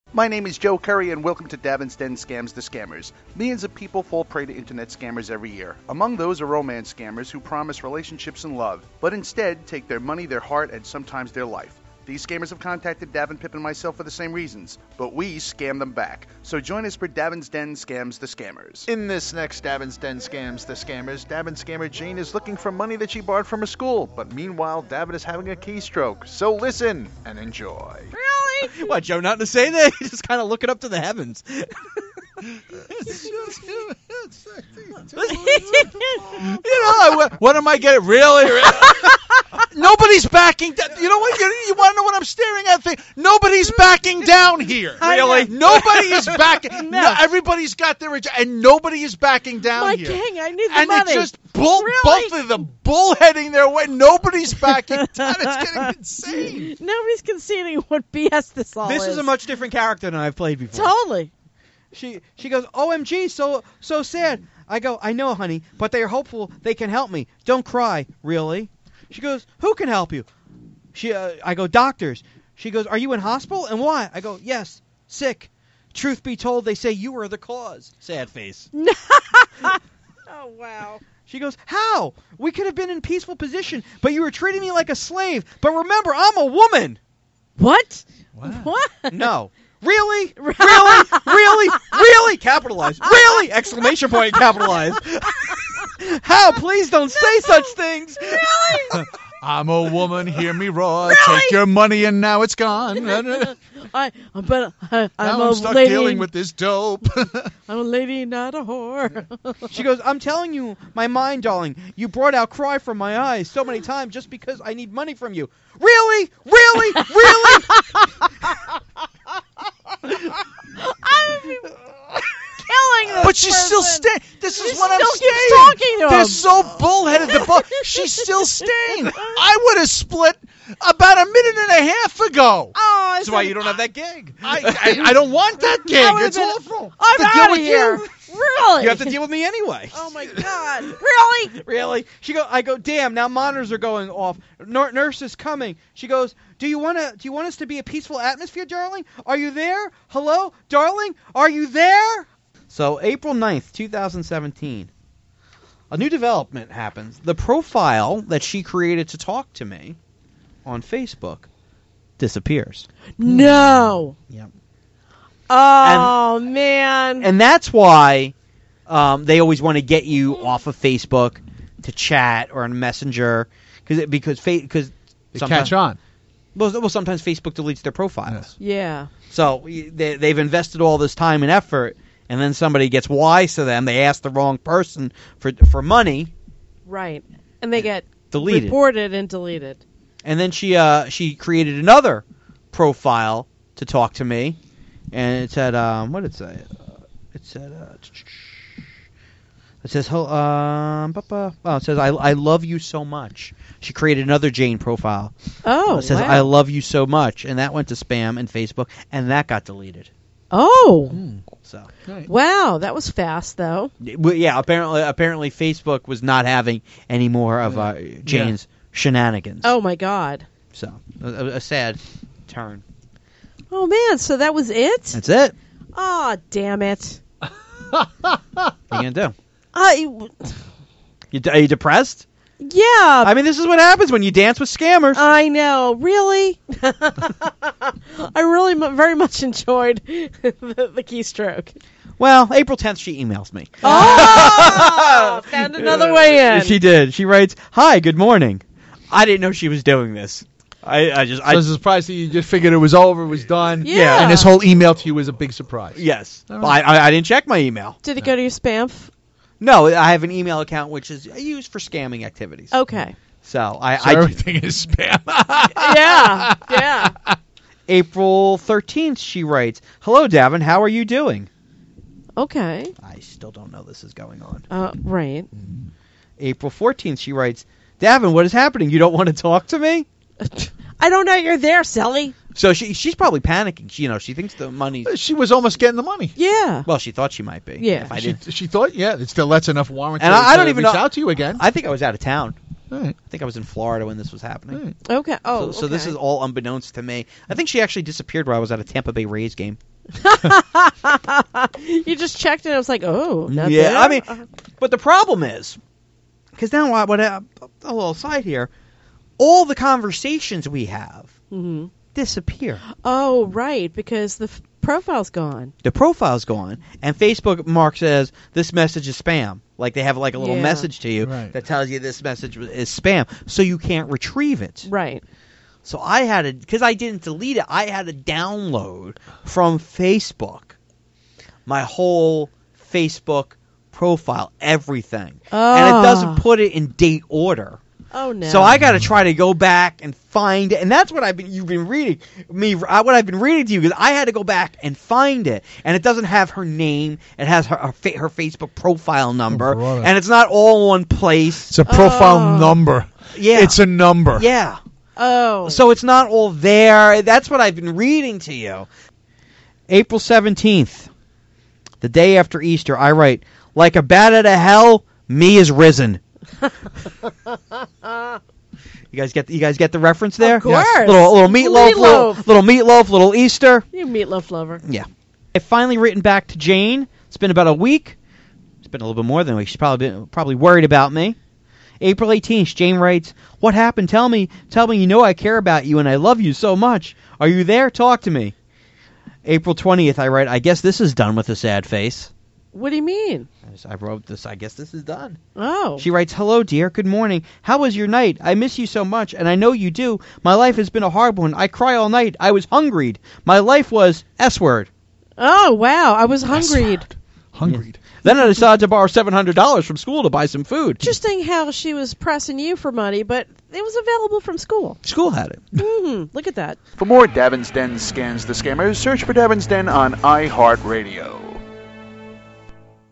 My name is Joe Curry, and welcome to Davin's Den Scams the Scammers. Millions of people fall prey to internet scammers every year. Among those are romance scammers who promise relationships and love, but instead take their money, their heart, and sometimes their life. These scammers have contacted Davin, Pip, and myself for the same reasons, but we scam them back. So join us for Davin's Den Scams the Scammers. In this next Davin's Den Scams the Scammers, Davin scammer Jane is looking for money that she borrowed from a school, but meanwhile Davin is having a keystroke. So listen and enjoy. Really? What, Joe, nothing to say there? You just kind of looking up to the heavens. You know, what am I getting? Really? Nobody's backing down. You know what? You want to know what I'm staring at? Nobody's backing down here. Really? Nobody is backing. No, everybody's got their and nobody is backing down My here. king, I need the and money. it's just Really? both of them bullheading their way. Nobody's backing down. It's getting insane. Nobody's conceding what BS this all This is. is a much different character than I've played before. Totally. She goes, OMG, so sad. I go, I know, honey, but they are hopeful they can help me. Don't cry. Really? She goes, who can help you? I go, doctors. She goes, are you in hospital? And why? I go, yes, sick. Truth be told, they say you are the cause. Sad face. Oh, wow. She goes, how? We could have been in peaceful position, but you were treating me like a slave. But remember, I'm a woman. What? What? What? No. Really? Really? Really? Really? Capitalize. Really? Exclamation point, capitalize. How? Please don't say such things. Really? I'm a woman, hear me roar. Really? Take your money and now it's gone. Now I'm I'm a stuck lady. dealing with this dope. I'm a lady, not a whore. She goes, I'm telling you, my mind, darling, you brought out cry from my eyes so many times just because I need money from you. Really? Really? Really? I'm killing this But she's still person. staying. This She is what I'm still saying. keeps talking to They're him. so bullheaded. She's still staying. I would have split about a minute and a half ago. Oh, That's why you don't have that gig. I don't want that gig. I would've It's been- awful. I'm To deal out of with here. you. Really? You have to deal with me anyway. Oh my God! Really? Really? I go, damn, now monitors are going off. Nurse is coming. She goes, do you want us to be a peaceful atmosphere, darling? Are you there? Hello? Darling? Are you there? So, April 9th, 2017. A new development happens. The profile that she created to talk to me on Facebook disappears. No. Yep. Oh man. And that's why they always want to get you off of Facebook to chat or on Messenger because They catch on. Well, sometimes Facebook deletes their profiles. Yeah. So they've invested all this time and effort, and then somebody gets wise to them. They ask the wrong person for money. Right. And they get Deleted. reported and deleted. And then she created another profile to talk to me, and it said what did it say? It said it says it says I love you so much. She created another Jane profile. Oh. It says wow. I love you so much, and that went to spam and Facebook, and that got deleted. Oh. So Wow. That was fast though. yeah, apparently Facebook was not having any more of Jane's shenanigans. Oh my God. So a sad turn. Oh man. So that was it? That's it. Oh damn it. What are you gonna do? I. Are you depressed? Yeah. I mean, this is what happens when you dance with scammers. I know. Really? I really very much enjoyed the keystroke. Well, April 10th, she emails me. Oh! Found another way in. She did. She writes, "Hi, good morning. I didn't know she was doing this. I So I was surprised that you just figured it was over, it was done. Yeah. And this whole email to you was a big surprise. Yes. All Well, right. I didn't check my email. Did it go to your spam? No, I have an email account which is used for scamming activities. Okay. So So everything is spam. Yeah. Yeah. April 13th, she writes, "Hello, Davin. How are you doing?" Okay. I still don't know this is going on. Right. April 14th, she writes, "Davin, what is happening? You don't want to talk to me?" I don't know you're there, Sally. So she's probably panicking. She thinks the money. She was almost getting the money. Yeah. Well, she thought she might be. Yeah. If I She, did, she thought, that's enough warrant And to, I don't to even reach know- out to you again. I think I was out of town. All right. I think I was in Florida when this was happening. Right. Okay. Oh. So this okay. is all unbeknownst to me. I think she actually disappeared while I was at a Tampa Bay Rays game. You just checked and it was like, oh, not Yeah, there? I mean, but the problem is, because now a little side here, all the conversations we have hmm disappear. Oh, right, because the profile's gone. The profile's gone, and Facebook marks as this message is spam. Like they have like a little Yeah. message to you Right. that tells you this message is spam, so you can't retrieve it. Right. So I had to, because I didn't delete it, I had to download from Facebook my whole Facebook profile, everything. And it doesn't put it in date order. Oh, no. So I got to try to go back and find it, and that's what you've been reading what I've been reading to you, because I had to go back and find it, and it doesn't have her name. It has her Facebook profile number, brother. and it's not all in one place. It's a profile Oh. number. Yeah, It's a number. yeah. Oh. So it's not all there. That's what I've been reading to you. April 17th, the day after Easter, I write, like a bat out of hell, me is risen. You guys get the reference there? Of course. Little meatloaf, Meatloaf. little meatloaf, little Easter. You meatloaf lover. Yeah. I've finally written back to Jane. It's been about a week. It's been a little bit more than a week. She's probably worried about me. April 18th, Jane writes, "What happened? Tell me you know I care about you and I love you so much. Are you there? Talk to me." April 20th, I write, "I guess this is done," with a sad face. What do you mean? I wrote this, "I guess this is done." Oh. She writes, "Hello, dear. Good morning. How was your night? I miss you so much, and I know you do. My life has been a hard one. I cry all night. I was hungried. My life was S-word. Oh, wow. I was hungried. Hungried. Then I decided to borrow $700 from school to buy some food. Interesting how she was pressing you for money, but it was available from school. School had it. Look at that. For more Davin's Den Scams the Scammers, search for Davin's Den on iHeartRadio.